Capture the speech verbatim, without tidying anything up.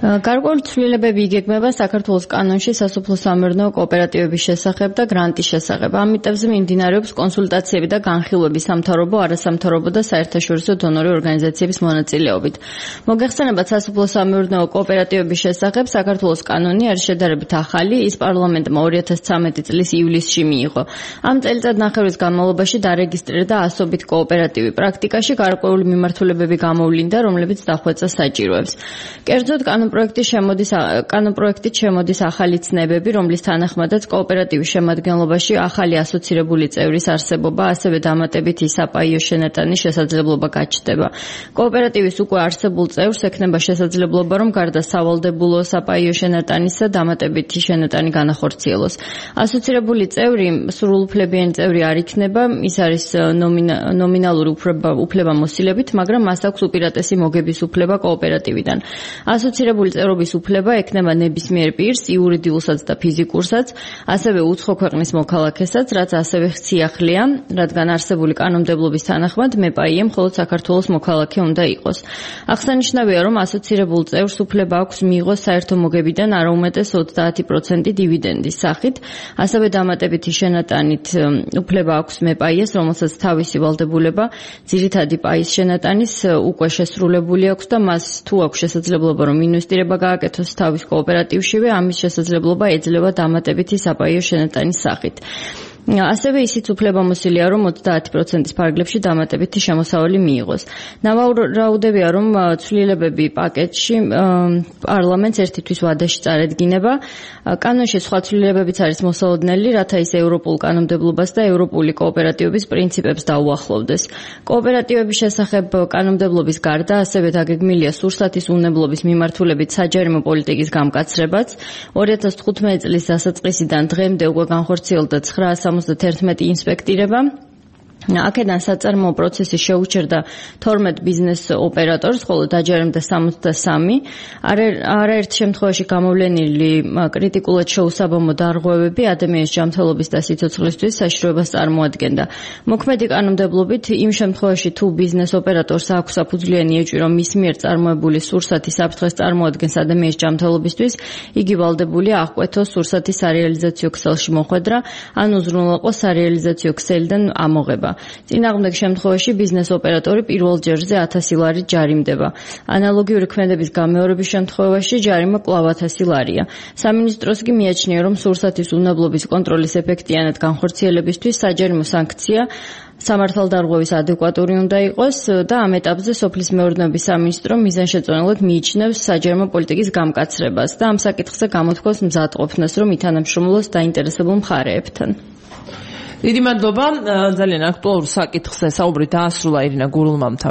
გარკვეული ცვლილებები იგეგმება საქართველოს კანონში სასოფლო-სამეურნეო კოოპერატივების შესახებ და გრანტის შესახებ. ამ მიტებზე მიმდინარეობს კონსულტაციები და განხილვები სამთავრობო, არასამთავრობო და საერთაშორისო დონორი ორგანიზაციების მონაწილეობით. მოგეხსენებათ, სასოფლო-სამეურნეო კოოპერატივების შესახებ საქართველოს კანონი არის შედარებით ახალი, ის პარლამენტმა ორი ათას ცხრამეტი წლის ივლისში მიიღო. ამ წელიწადნახევრის განმავლობაში დარეგისტრირდა ასობით კოოპერატივი. პრაქტიკაში გარკვეული მიმართულებები გამოვლინდა, რომლებიც დახვეწას საჭიროებს. კერძოდ, კანონპროექტი შემოდის კანონპროექტით შემოდის ახალი ცნებები, რომლის თანახმადაც კოოპერატივის შემადგენლობაში ახალი ასოცირებული წევრის არსებობა, ასევე დამატებითი საპაიო შენატანის შესაძლებლობა გაჩნდება. კოოპერატივის უკვე არსებულ წევრს ექნება შესაძლებლობა, რომ გარდა სავალდებულო საპაიო შენატანისა, დამატებითი შენატანი განახორციელოს. ასოცირებული წევრი სრულუფლებიანი წევრი არ იქნება, ის არის ნომინალური უფლებამოსილებით, მაგრამ მას აქვს უპირატესი მოგების უფლება კოოპერატივიდან. ასოცირებული წევრობის უფლება ექნება ნებისმიერ პირს, იურიდიულსაც და ფიზიკურსაც, ასევე უცხო ქვეყნის მოქალაქესაც, რაც ასევე სიახლეა, რადგან არსებული კანონმდებლობის თანახმად მეპაიე მხოლოდ საქართველოს მოქალაქე უნდა იყოს. აღსანიშნავია, რომ ასოცირებულ წევრს უფლება აქვს მიიღოს საერთო მოგებიდან არაუმეტეს ოცდაათი პროცენტი დივიდენდის სახით, ასევე დამატებითი შენატანით უფლება აქვს მეპაიეს, რომელსაც თავისი ვალდებულება ძირითადი პაის შენატანის უკვე შესრულებული აქვს და მას თუ აქვს შესაძლებლობა რომ ინვესტირება გააკეთოს თავის კოოპერატივშივე, ამის შესაძლებლობა ეძლევა დამატებითი საპაიო შენატანის სახით. ასევე ისიც უფლებამოსილია, რომ ოცდაათი პროცენტის ფარგლებში დამატებითი შემოსავალი მიიღოს. ნავარაუდებია, რომ ცვლილებები პაკეტში პარლამენტს ერთი თვის ვადაში წარედგინება. კანონში სხვა ცვლილებებიც არის მოსალოდნელი, რათა ის ევროპულ კანონმდებლობას და ევროპული კოოპერატივების პრინციპებს დაუახლოვდეს. კოოპერატივების შესახებ კანონმდებლობის გარდა ასევე დაგეგმილია სურსათის უნებლობის მიმართულებით საჯარიმო პოლიტიკის გამკაცრებაც. ორი ათას თხუთმეტი წლის დასაწყისიდან დღემდე უკვე განხორციელდა ცხრაასი სამოცდაერთმეტი ინსპექტირება. აქედან საწარმოო პროცესი შეუჩერდა თორმეტ ბიზნეს ოპერატორს, ხოლო დაჯერემდა სამოცდასამი. არაერთ შემთხვევაში გამოვლენილი კრიტიკულად შეუსაბამო დარღვევები ადამიანის ჯანმრთელობის და სიცოცხლისთვის საშიშროებას წარმოადგენდა. მოქმედი კანონმდებლობით იმ შემთხვევაში თუ ბიზნეს ოპერატორს აქვს საფუძვლიანი ეჭვი, რომ მის მიერ წარმოებული სურსათი საფრთხეს წარმოადგენს ადამიანის ჯანმრთელობისთვის, იგი ვალდებულია აღკვეთოს სურსათის სარეალიზაციო ქსელში მოხვედრა, ან უზრუნველყოს სარეალიზაციო ქსელიდან ამოღება. წინააღმდეგ შემთხვევაში ბიზნეს ოპერატორი პირველ ჯერზე ათასი ლარი ჯარიმდება. ანალოგიური ქმედების გამეორების შემთხვევაში ჯარიმა კვლავ ათასი ლარია. სამინისტროს კი მიაჩნია, რომ სურსათის უნებლობის კონტროლის ეფექტიანად განხორციელებისთვის საჯარიმო სანქცია სამართალდარღვევის ადეკვატური უნდა იყოს და ამ ეტაპზე სოფლის მეურნეობის სამინისტრო მიზანშეწონილად მიიჩნევს საჯარიმო პოლიტიკის გამკაცრებას და ამ საკითხზე გამოთქვას მზადყოფნას, რომ ითანამშრომლოს დაინტერესებულ მხარეებთან. დიდი მადლობა, ძალიან აქტუალურ საკითხზე საუბრი დაასრულა ირინა გურულმამთან.